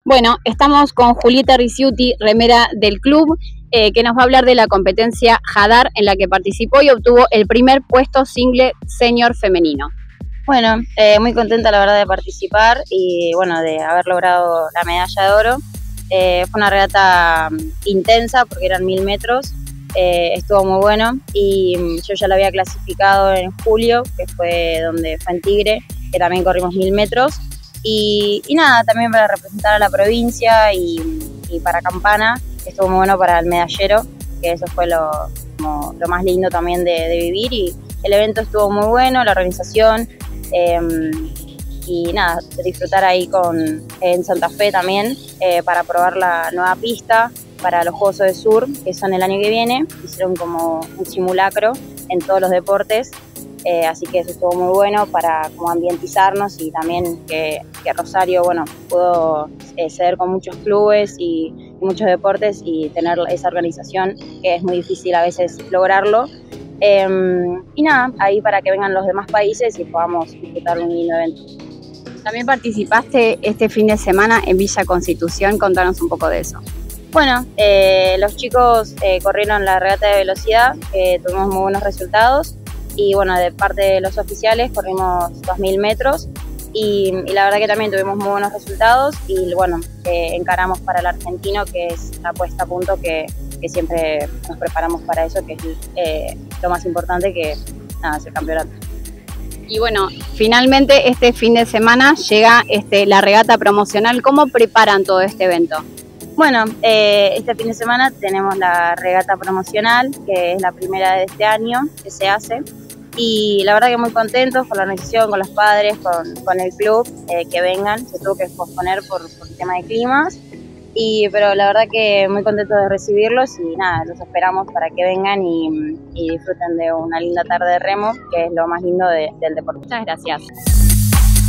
Bueno, estamos con Julieta Ricciuti, remera del club, que nos va a hablar de la competencia Hadar en la que participó y obtuvo el primer puesto single senior femenino. Bueno, muy contenta la verdad de participar y bueno, de haber logrado la medalla de oro. Fue una regata intensa porque eran 1000 metros, estuvo muy bueno y yo ya la había clasificado en julio, que fue donde fue en Tigre, que también corrimos 1000 metros. Y nada, también para representar a la provincia y para Campana, estuvo muy bueno para el medallero, que eso fue lo más lindo también de vivir. Y el evento estuvo muy bueno, la organización, y nada, disfrutar ahí en Santa Fe también, para probar la nueva pista para los Juegos de Sur, que son el año que viene. Hicieron como un simulacro en todos los deportes. Así que eso estuvo muy bueno para como ambientizarnos y también que Rosario, bueno, pudo ceder con muchos clubes y muchos deportes y tener esa organización que es muy difícil a veces lograrlo. Y nada, ahí para que vengan los demás países y podamos disfrutar de un lindo evento. También participaste este fin de semana en Villa Constitución, contanos un poco de eso. Bueno, los chicos corrieron la regata de velocidad, tuvimos muy buenos resultados. Y bueno, de parte de los oficiales corrimos 2000 metros y la verdad que también tuvimos muy buenos resultados y bueno, encaramos para el argentino, que es la puesta a punto, que siempre nos preparamos para eso, que es lo más importante, que nada, es el campeonato. Y bueno, finalmente este fin de semana llega la regata promocional. ¿Cómo preparan todo este evento? Bueno, este fin de semana tenemos la regata promocional, que es la primera de este año que se hace. Y la verdad que muy contentos con la organización, con los padres, con el club, que vengan. Se tuvo que posponer por el tema de climas, pero la verdad que muy contentos de recibirlos y nada, los esperamos para que vengan y disfruten de una linda tarde de remo, que es lo más lindo del deporte. Muchas gracias.